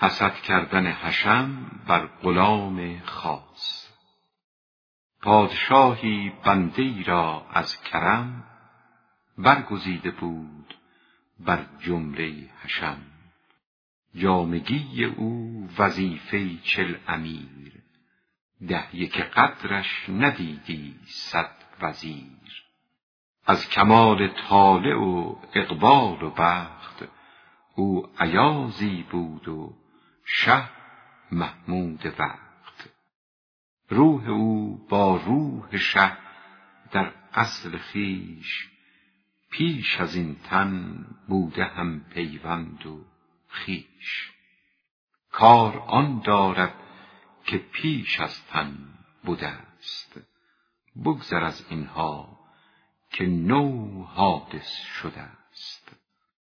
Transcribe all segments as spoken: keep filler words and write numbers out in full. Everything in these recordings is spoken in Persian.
حسد کردن حشم بر غلام خاص. پادشاهی بنده‌ای را از کرم، برگزیده بود بر جمله حشم. جامگی او وظیفه چل امیر، ده یک قدرش ندیدی صد وزیر. از کمال طالع و اقبال و بخت، او ایازی بود و شه محمود وقت. روح او با روح شه در اصل خویش، پیش از این تن بوده هم پیوند و خویش. کار آن دارد که پیش از تن بوده است، بگذر از اینها که نو حادث شده است.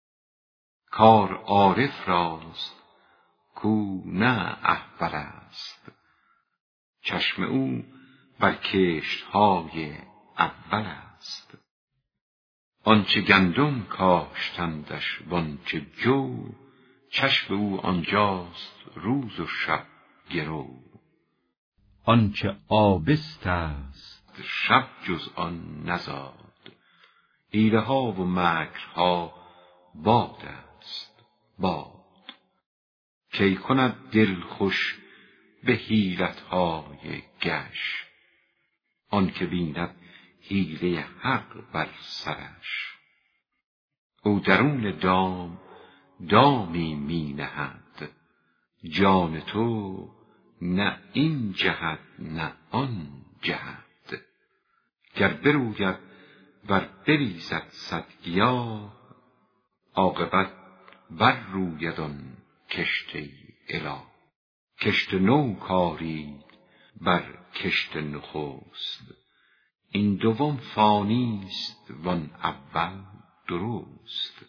کار عارف راست کو نه احول است، چشم او بر کشت‌های اول است. آنچه گندم کاشتندش وانچه جو، چشم او آنجاست روز و شب گرو. آنچه آبست است شب جز آن نزاد، حیله ها و مکرها باد است باد. کی کند دل خوش به حیلت های گش، آنکه بیند حیله حق بر سرش. او درون دام دامی می نهد، جان تو نه این جهت نه آن جهت. گر بروید ور بریزد صد گیاه، عاقبت بر روید آن کشته اله. کشت نو کارید بر کشت نخست، این دوم فانیست وان اول درست.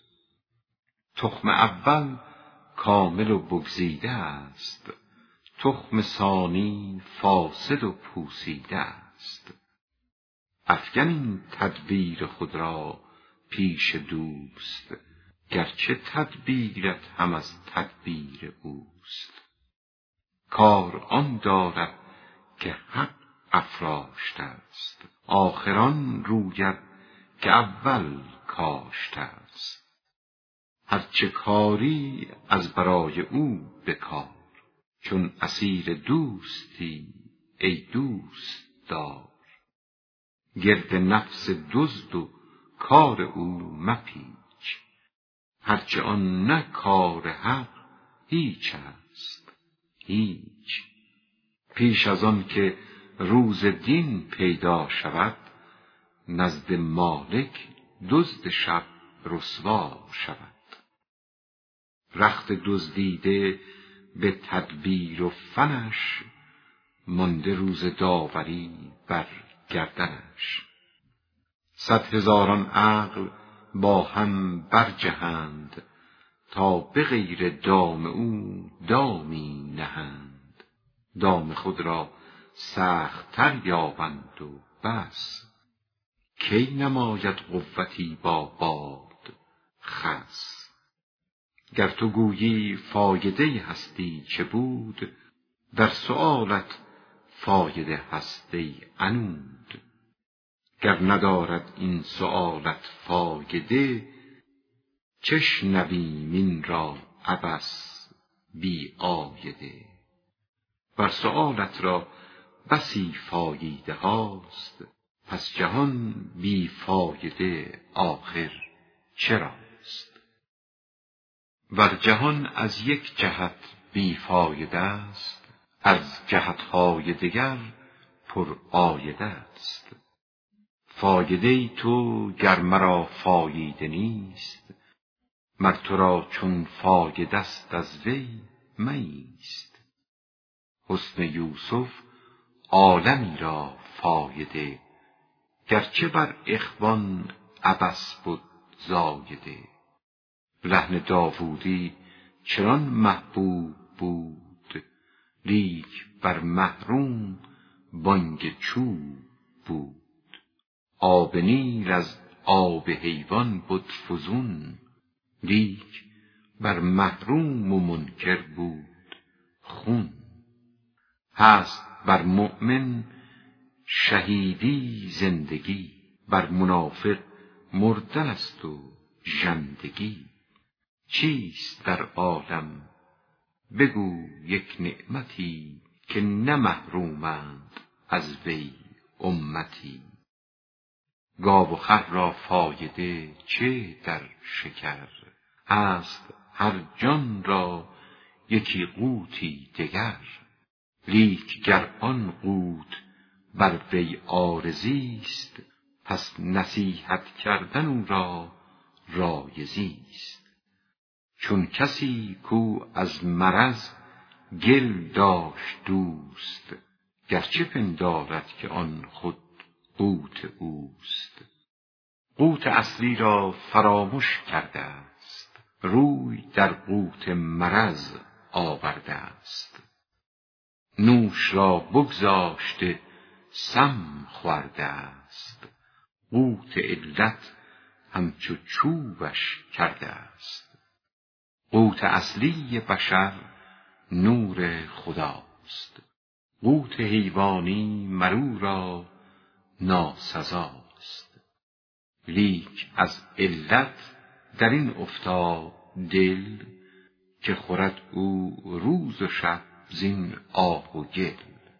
تخم اول کامل و بگزیده است، تخم ثانی فاسد و پوسیده است. افکن این تدبیر خود را پیش دوست، گرچه تدبیرت هم از تدبیر اوست. کار آن دارد که حق افراشته است، آخران روید که اول کاشته است. هرچه کاری از برای او بکار، چون اسیر دوستی ای دوست دار. گرد نفس دزد و کار او مپیچ، هرچه آن نه کار حق هیچ است هیچ. پیش از آن که روز دین پیدا شود، نزد مالک دزد شب رسوا شود. رخت دزدیده به تدبیر و فنش، مانده روز داوری بر گردنش. صد هزاران عقل با هم برجهند، تا به غیر دام او دامی نهند. دام خود را سخت تر یابند و بس، کی نماید قوتی با باد خس. گر تو گویی فایده هستی چه بود، در سؤالت فایده هست ای عنود. گر ندارد این سؤالت فایده، چشنویم این را عبث بی عایده. بر سؤالت را بسی فایده هاست، پس جهان بی فایده آخر چراست. ور جهان از یک جهت بی فایده است، از جهتهای دگر پر عایده است. فایده تو گر مرا فایده نیست، مر تو را چون فایده است از وی مایست. حسن یوسف عالمی را فایده، گرچه بر اخوان عبث بود زایده. لحن داوودی چنان محبوب بود، لیک بر محروم بانگ چوب بود. آب نیل از آب حیوان بود فزون، لیک بر محروم و منکر بود هست بر مؤمن شهیدی زندگی، بر منافق مردن است و ژندگی. چیست در عالم بگو یک نعمتی، که نه محرومند از وی امتی. گاو و خر را فایده چه در شکر، هست هر جان را یکی قوتی دگر. لیک گر آن قوت بر وی عارضیست، پس نصیحت کردن او را رایضیست. چون کسی کو از مرض گل داشت دوست، گرچه پندارد که آن خود قوت اوست. قوت اصلی را فراموش کرده است، روی در قوت مرض آورده است. نوش را بگذاشته سم خورده است، قوت علت همچو چوبش کرده است. قوت اصلی بشر نور خداست، قوت حیوانی مرو را ناسزاست. لیک از علت در این افتاد دل، که خورد او روز و شب زین آب و گل.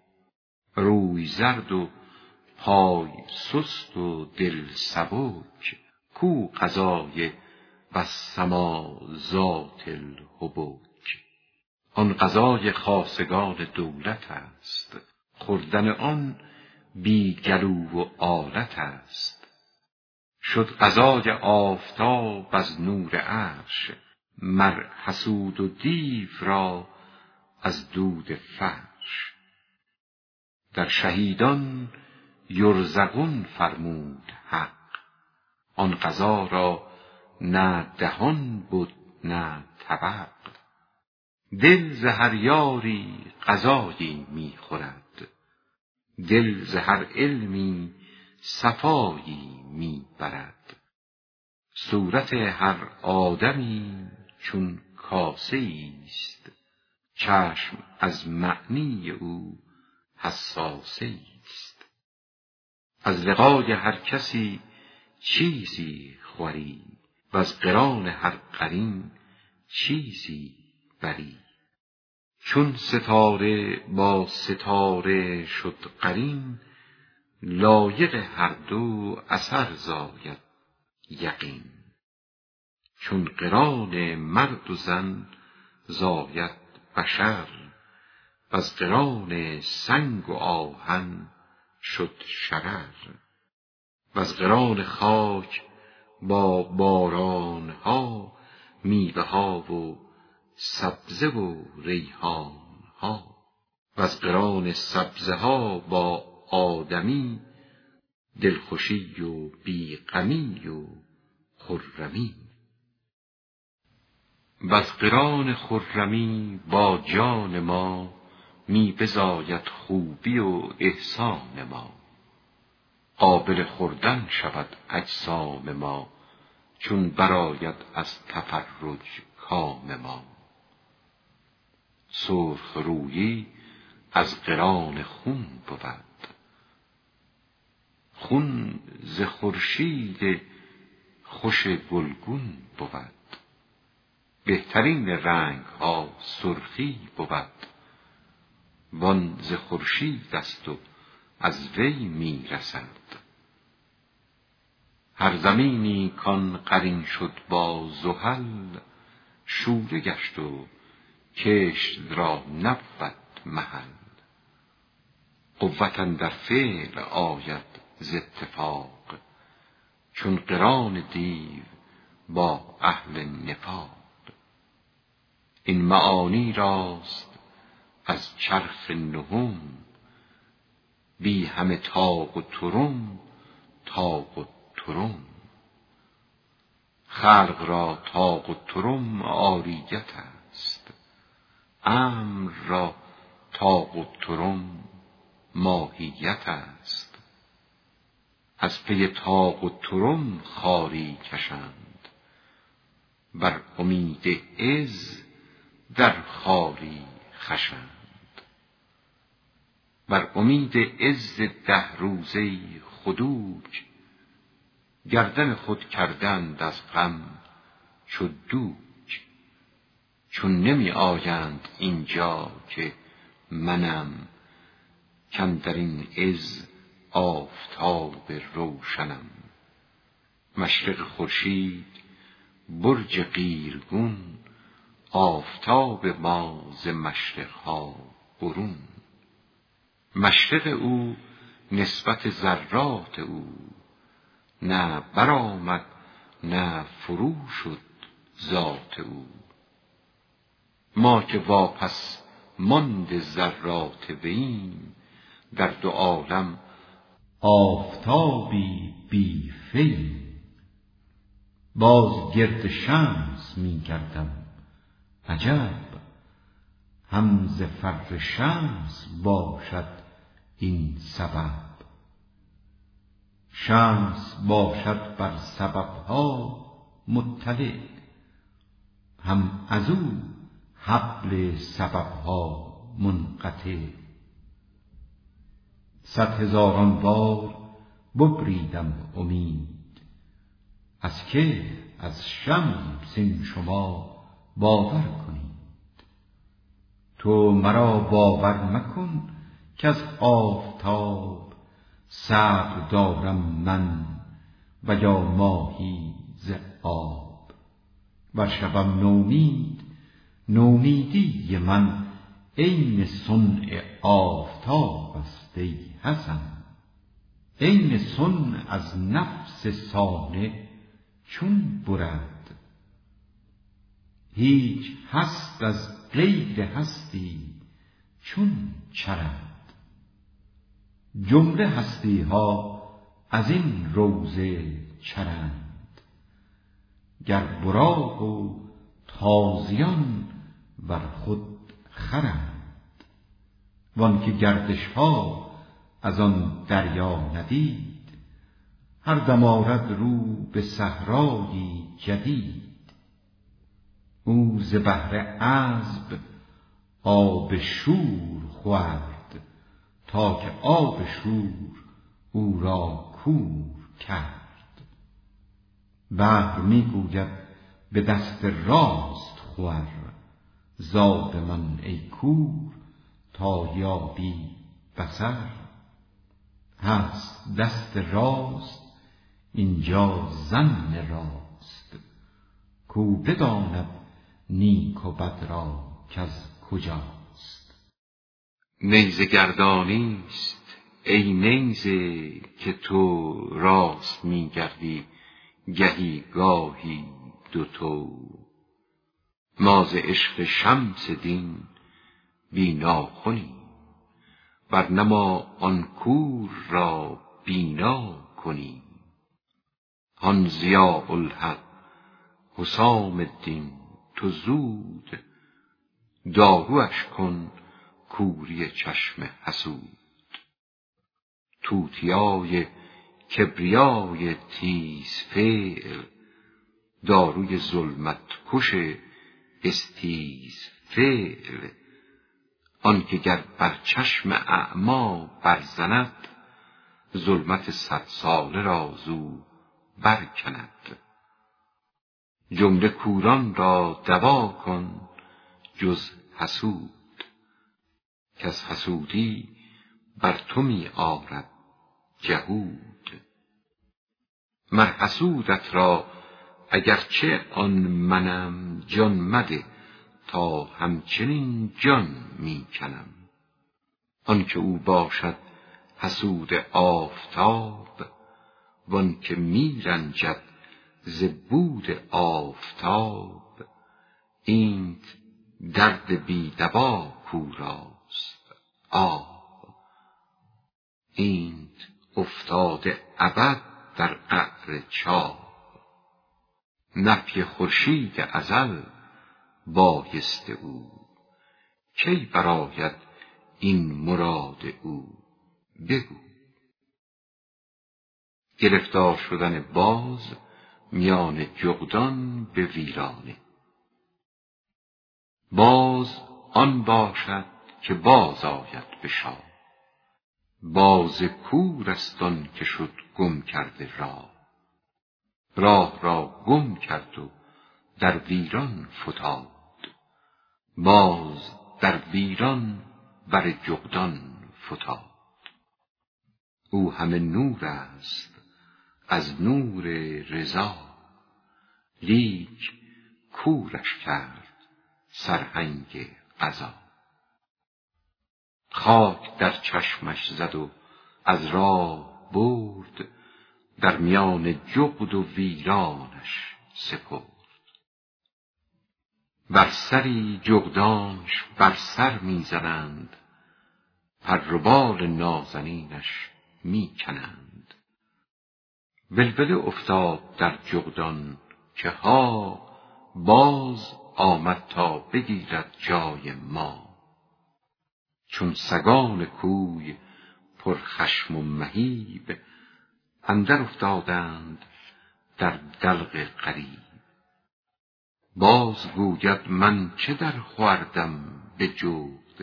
روی زرد و پای سست و دل سبک، کو قضای والسماء ذات الحبک. آن قضای خاصگان دولت است، خوردن آن بی گلو و آلت است. شد قضای آفتاب از نور عرش، مر حسود و دیو را از دود فرش. در شهیدان یرزقون فرمود حق، آن قضا را نه دهان بد نه طبق. دل ز هر یاری غذایی می خورد، دل ز هر علمی صفایی می برد. صورت هر آدمی چون کاسه است، چشم از معنی او حساسه است. از لقای هر کسی چیزی خوری، و از قران هر قرین چیزی بری. چون ستاره با ستاره شد قرین، لایق هر دو اثر زاید یقین. چون قران مرد و زن زاید بشر، و از قران سنگ و آهن شد شرر. و از قران خاک با باران ها، میوه ها و سبزه و ریحان ها. و از قران سبزه ها با آدمی، دلخوشی و بی غمی و خرمی. و از قران خرمی با جان ما، می بزاید خوبی و احسان ما. قابل خوردن شود اجسام ما، چون برآید از تفرج کام ما. سرخ رویی از قران خون بود، خون ز خورشید خوش گلگون بود. بهترین رنگ ها سرخی بود، وان ز خورشید است و از وی می رسد. هر زمینی کان قرین شد با زحل، شوره گشت و کشت را نبود محل. قوت اندر فعل آید ز اتفاق، چون قران دیو با اهل نفاق. این معانی راست از چرخ نهم، بی همه طاق و ترم طاق و ترم. خلق را طاق و ترم عاریت است، امر را طاق و ترم ماهیت است. از پی طاق و ترم خواری کشند، بر امید عز در خواری خشند. بر امید عز ده روزه خدوج، گردن خود کردند از غم چو دوج. چون نمی آیند اینجا که منم، کاندر این عز آفتاب روشنم. مشرق خورشید برج قیرگون، آفتاب ما ز مشرق ها برون. مشرق او نسبت ذرات او، نه برآمد نه فرو شد ذات او. ما که واپس ماند ذرات وییم، در دو عالم آفتابی بی فییم. باز گرد شمس می گردم عجب، هم ز فر شمس باشد این سبب. شمس باشد بر سببها مطلع، هم ازو حبل سببها منقطع. صد هزاران بار ببریدم امید، از که از شمس این شما باور کنید. تو مرا باور مکن که از آفتاب، صبر دارم من و یا ماهی ز آب. ور شوم نومید، نومیدی من عین صنع آفتاب است ای حسن. عین صنع از نفس صانع چون برد، هیچ هست از غیر هستی چون چرد. جمله هستی ها از این روضه چرند، گر براق و تازیان بر خود خرند. وان که گردش ها از آن دریا ندید، هر دم آرد رو به صحرایی جدید. او ز بحر عذب آب شور خورد، تا که آب شور او را کور کرد. بحر می گوید به دست راست خور، زاد من ای کور تا یابی بصر. هست دست راست اینجا ظن راست، کو بداند نیک و بد را کز کجاست. نیزه گردانیست ای نیزه که تو راست می گردی گهی گاهی دوتو. ما ز عشق شمس دین بی ناخنیم، ورنه ما آن کور را بینا کنیم. آن ضیاء الحق حسام الدین تو زود، داروش کن کوری چشم حسود. توتیای کبریای تیز فعل، داروی ظلمت کش استیز فعل. آن که گر بر چشم اعمی برزند، ظلمت صد ساله را زو برکند. جمله کوران را دوا کن جز حسود، کز حسودی بر تو می آرد جهود. مر حسودت را اگرچه آن منم، جان مده تا همچنین جان می کنم. آن که او باشد حسود آفتاب، وان که می رنجد ز بود آفتاب. اینت درد بی دوا کوراست آب، اینت افتاده ابد در قعر چاه. نفی خورشید ازل بایست او، کی برآید این مراد او بگو. گرفتار شدن باز میان جغدان به ویرانه. باز آن باشد که باز آید به شاه، باز کور است آن که شد گم کرده راه. راه را گم کرد و در ویران فتاد، باز در ویران بر جغدان فتاد. او همه نور است از نور رضا، لیک کورش کرد سرهنگ قضا. خاک در چشمش زد و از راه برد، در میان جغد و ویرانش سپرد. بر سری جغدانش بر سر می زنند، پر و بال نازنینش می کنند. ولوله افتاد در جغدان که ها، باز آمد تا بگیرد جای ما. چون سگان کوی پر خشم و مهیب، اندر افتادند در دلق غریب. باز گوید من چه در خوردم به جغد،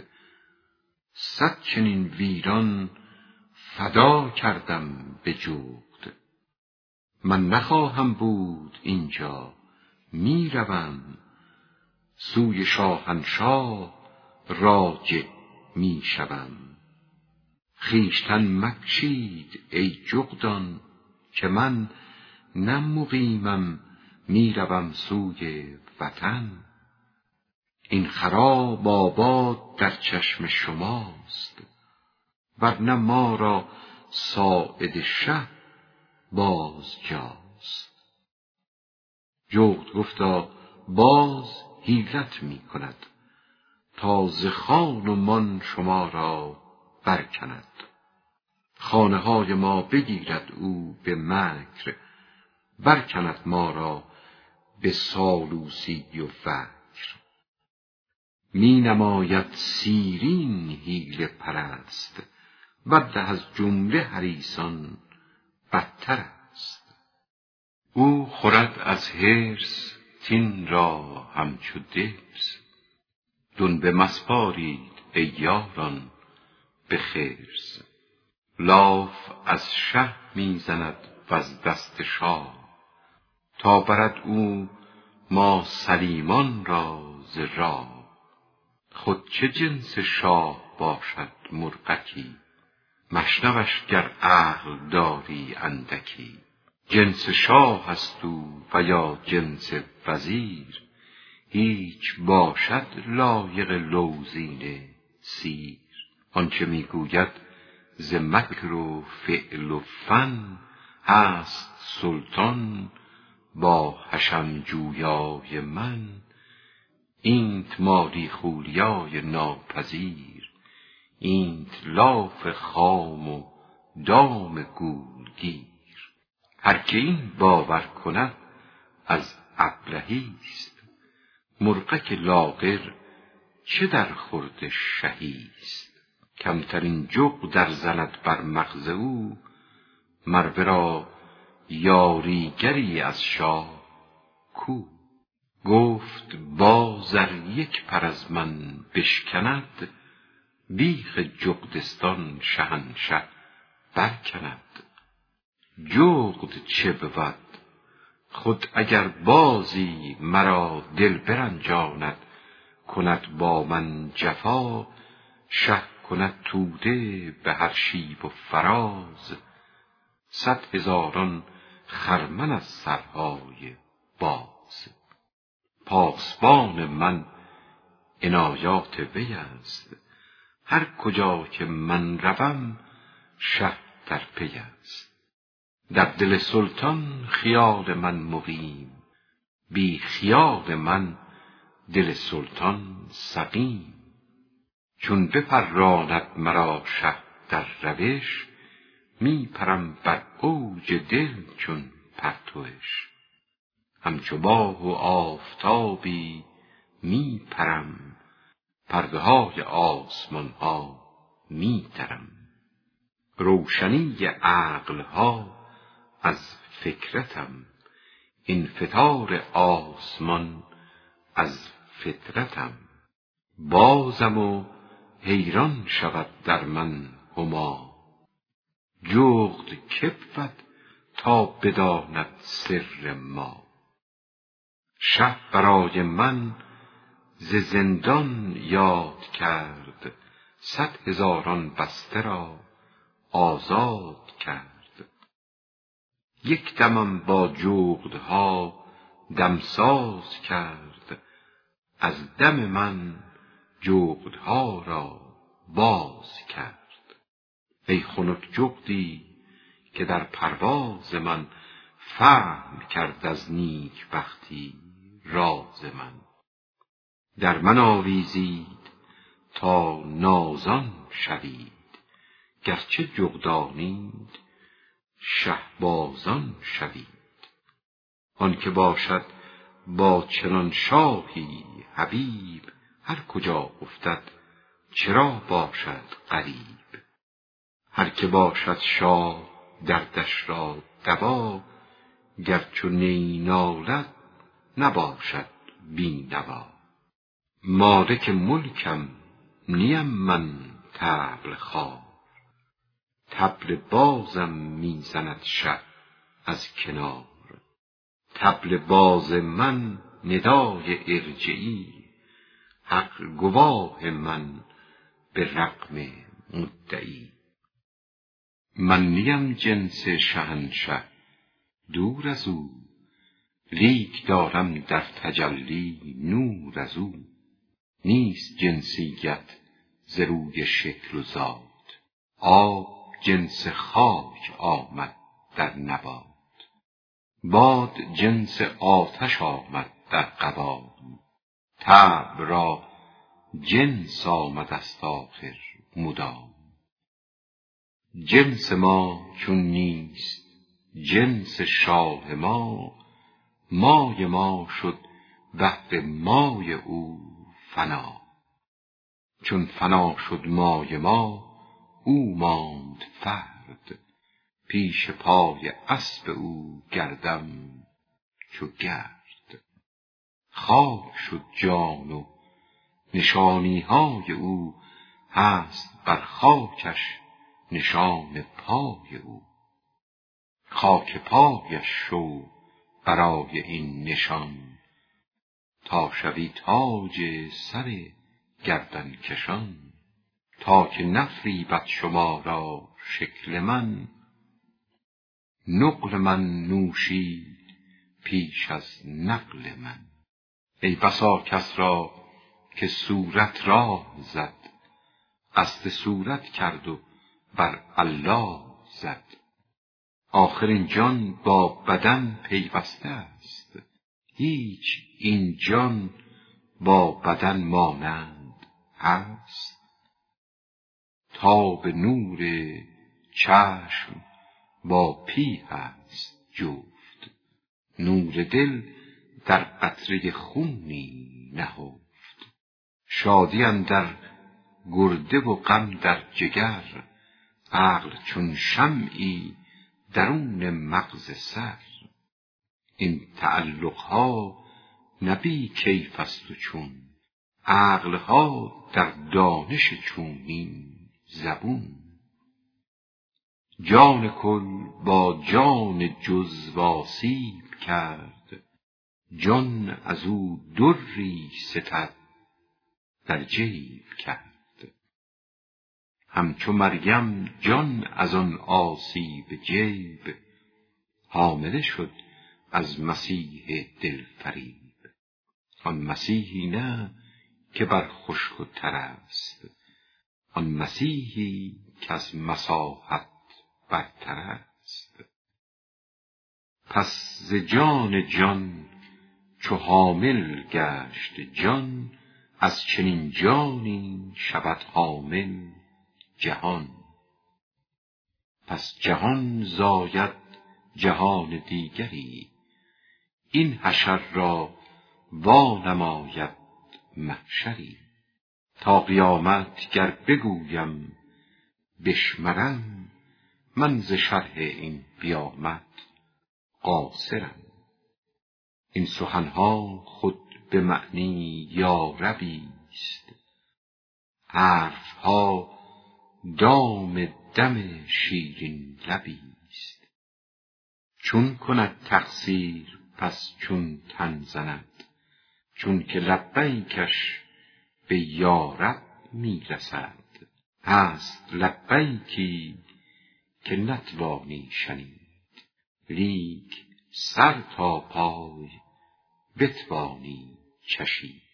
صد چنین ویران فدا کردم به جغد. من نخواهم بود اینجا می روم، سوی شاهنشاه راجع می شوم. خویشتن مکشید ای جغدان، که من نه مقیمم می روم سوی وطن. این خراب آباد در چشم شماست، ورنه ما را ساعد شه باز جاست. جغد گفتا باز حیلت می کند، تا ز خان و مان شما را برکند. خانه های ما بگیرد او به مکر، برکند ما را به سالوسی و فکر. می نماید سیرین حیله پرست، بد از جمله حریصان بدتر است. او خورد از حرص تین را همچو دبس، دنبه مسپارید ای یاران به خرس. لاف از شه می زند وز دست شاه، تا برد او ما سلیمان را ز راه. خود چه جنس شاه باشد مرغکی، مشنوش گر عقل داری اندکی. جنس شاه است او و یا جنس وزیر، هیچ باشد لایق لوزین سیر. آنچه می گوید ز مکر و فعل و فن، هست سلطان با حشم جویای من. اینت مالی خولیای ناپذیر، اینت لاف خام و دام گورگیر. هر که این باور کند از ابلهیست، مرغک لاغر چه در خورد شهیست. کمترین جغد در زند بر مغز او، مر ورا یاریگری از شاه کو. گفت باز ار یک پر از من بشکند، بیخ جغدستان شهنشه برکند. جغد چه بود خود اگر بازی مرا دل برنجاند، کند با من جفا شه کند توده به هر شیب و فراز. صد هزاران خرمن از سرهای باز. پاسبان من عنایات وی است، هر کجا که من روم شه در پی است. در دل سلطان خیال من مقیم، بی خیال من دل سلطان سقیم. چون بپراند مرا شه در روش، می پرم بر اوج دل چون پرتوش. همچو ماه و آفتابی می پرم، پرده های آسمان ها می درم. روشنی عقل ها از فکرتم، انفطار آسمان از فطرتم. بازم و حیران شود در من هما، جغد که بود تا بداند سر ما. شه برای من ز زندان یاد کرد، صد هزاران بسته را آزاد کرد. یک دمم با جغدها دمساز کرد، از دم من جغدها را باز کرد. ای خنک جغدی که در پرواز من، فهم کرد از نیک بختی راز من. در من آویزید تا نازان شوید، گرچه جغدانید شهبازان شوید. آن که باشد با چنان شاهی حبیب، هر کجا افتد چرا باشد غریب. هر که باشد شاه دردش را دوا، گر چو نی نالد نباشد بی نوا. مالک ملکم نیم من طبل خوار، طبل بازم می زند شه از کنار. طبل باز من ندای ارجعی، حق گواه من به رغم مدعی. من نیم جنس شهنشه دور از او، لیک دارم در تجلی نور از او. نیست جنسیت ز روی شکل و ذات، آب جنس خاک آمد در نبات. باد جنس آتش آمد در قوام، طبع را جنس آمد است آخر مدام. جنس ما چون نیست جنس شاه ما، مای ما شد بهر مای او فنا. چون فنا شد مای ما او ماند فرد، پیش پای اسب او گردم چو گرد. خاک شد جان و نشانی های او، هست بر خاکش نشان پای او. خاک پایش شو برای این نشان، تا شوی تاج سر گردن کشان. تا که نفریبد شما را شکل من، نقل من نوشید پیش از نقل من. ای بسا کس را که صورت راه زد، قصد صورت کرد و بر الله زد. آخر این جان با بدن پیوسته است، هیچ این جان با بدن مانند هست. تا به نور چشم با پی هست جفت، نور دل در قطره خونی نهفت. شادی اندر گرده و غم در جگر، عقل چون شمعی درون مغز سر. این تعلقها نه بی کیف است و چون، عقلها در دانش چونین زبون. جان کل با جان جزو آسیب کرد، جان از او دری ستد در جیب کرد. همچو مریم جان از آن آسیب جیب، حامله شد از مسیح دلفریب. آن مسیحی نه که بر خشک و تر است، آن مسیحی که از مساحت برتر است. پس ز جان جان چو حامل گشت جان، از چنین جانی شود حامل جهان. پس جهان زاید جهان دیگری، این حشر را وانماید محشری. تا قیامت گر بگویم بشمرم، من ز شرح این قیامت قاصرم. این سخنها خود به معنی یا ربی است، حرفها دام دم شیرین لبیست. چون کند تقصیر پس چون تن زند، چون که لبیکش به یارب می رسد. هست لبیکی که نتوانی شنید، لیک سر تا پای بتوانی چشید.